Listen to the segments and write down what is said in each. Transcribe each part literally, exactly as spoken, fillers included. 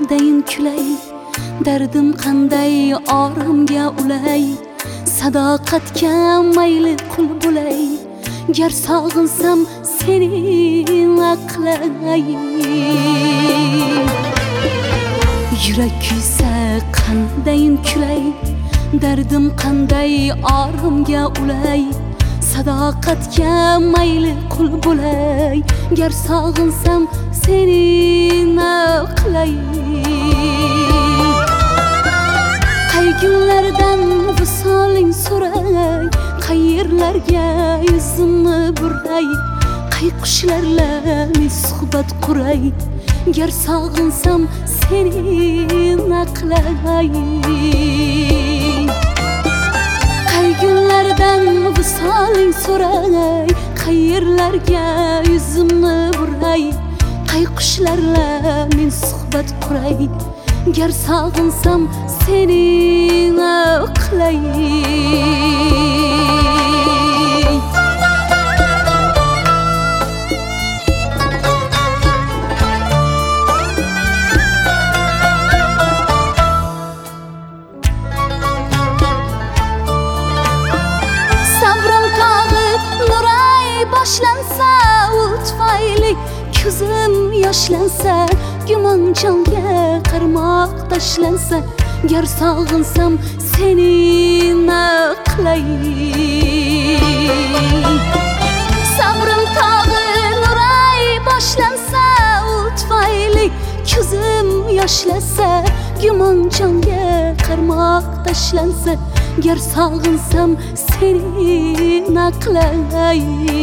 qandayin kulay, dardim qanday oromga ulay, sadoqatga mayli qul bo'lay, gar sog'insam seni aqlay. Yurak kuysa qandayin kulay, dardim qanday oromga ulay, sadoqatga mayli qul bo'lay, gar sog'insam seni aqlay. Qay kunlardan visoling so'ray, qayerlarga yuzimni buray, qay qushlarla suhbat quray, gar sog'insam seni aqlay. Qay kunlardan visoling so'ray, qayerlarga yuzimni buray, qay qushlarla men suhbat quray, gar sog'insam seni aqlay. Sabrim tog'i nuray boshlansa, u tufayli ko'zim yoshlansa, gumon jonga qarmoq tashlansa, gar sog'insam seni aqlay. Sabrim tog'i nuray boshlansa, u tufayli ko'zim yoshlansa, gumon jonga qarmoq tashlansa, gar sog'insam seni aqlay.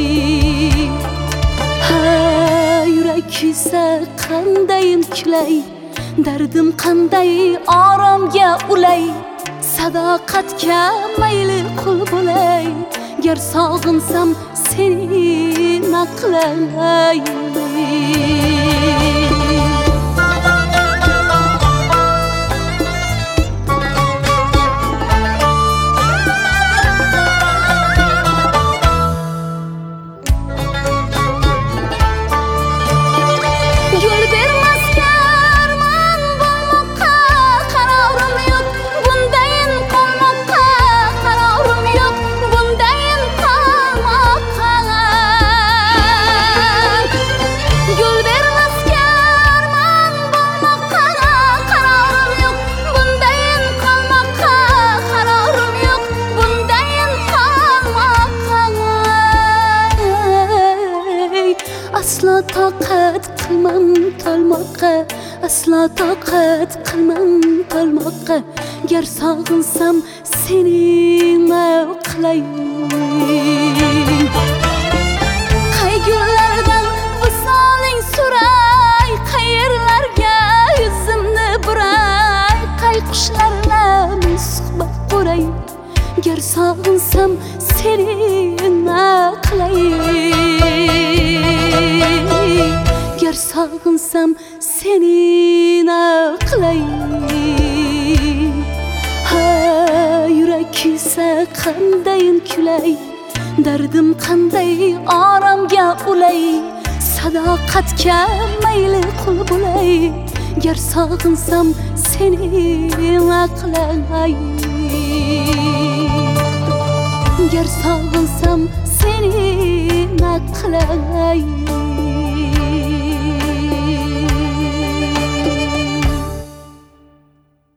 Yurak kuysa qandayin kulay, dardim qanday oromga ulay, sadoqatga mayli qul bo'lay, gar sog'insam seni aqlay. Asla toqat qilmam tolmoqqa, asla toqat qilmam tolmoqqa, gar sog'insam seni aqlay. Qay kunlardan visoling so'ray, qayerlarga yuzimni buray, qay qushlarla men suhbat quray, gar sog'insam seni aqlay. Gar sog'insam seni aqlay. Ha, yurak kuysa qandayin kulay, dardim qanday oromga ulay, sadoqatga mayli qul bo'lay, gar sog'insam seni aqlay. Gar sog'insam seni aqlay.